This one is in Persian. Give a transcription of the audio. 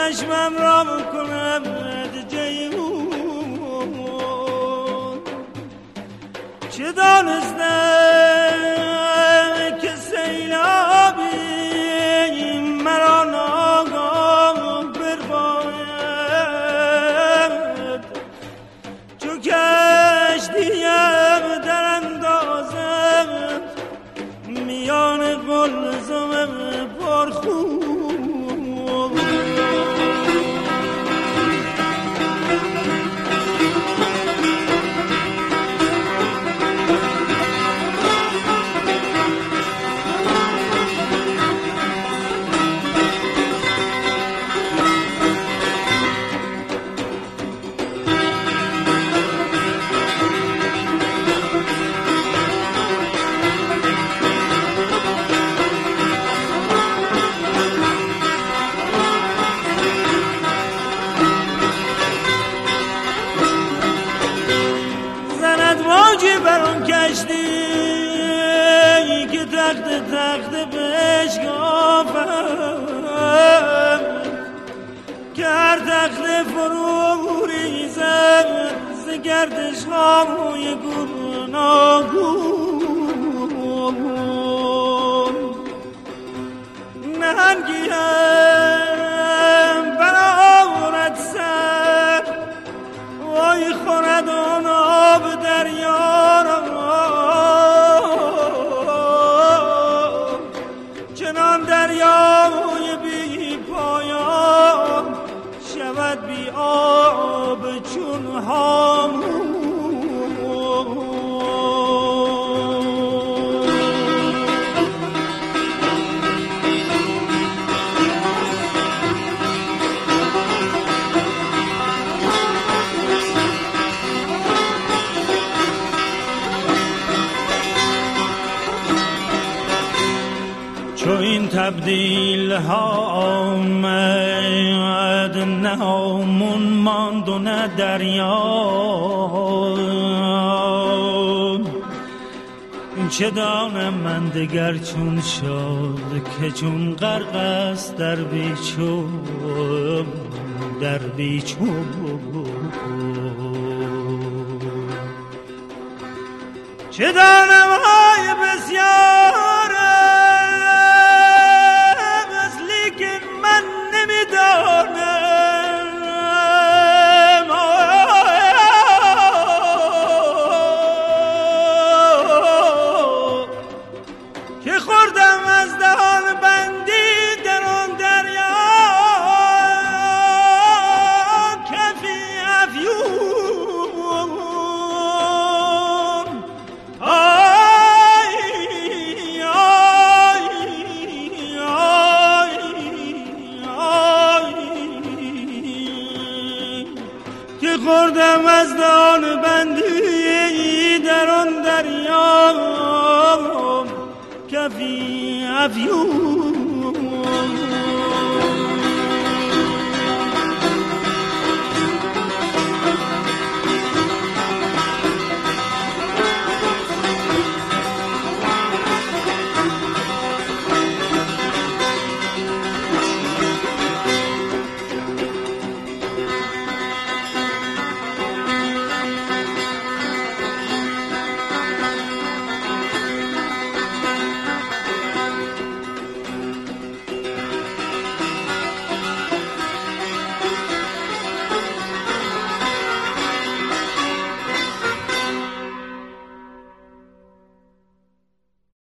چشمم را کنم جیمون، چه دانستم که سیلابی مرا ناگاه برباید، چو کشتیم در اندازم میان قلزم پرخون. برون کشتی که تخت بشکافم، که هر تخت فرو ریزم ز گردش های گوناگون. نهنگیم برآورد سر وای خورد آن آب دریا را، چنان دریای بی پایان شود بی آب چون هامون. چو این تبدیل ها آمد، نه هامون ماند و نه دریا، چه دانم من دگر چون شد که چون غرق است در بیچون. چه دانم های بسیار است لیکن من نمیدانم که خوردم از دهان بندی در آن دریا کفی افیون. خوردم از دهان بندی در آن دریا کفی افیون.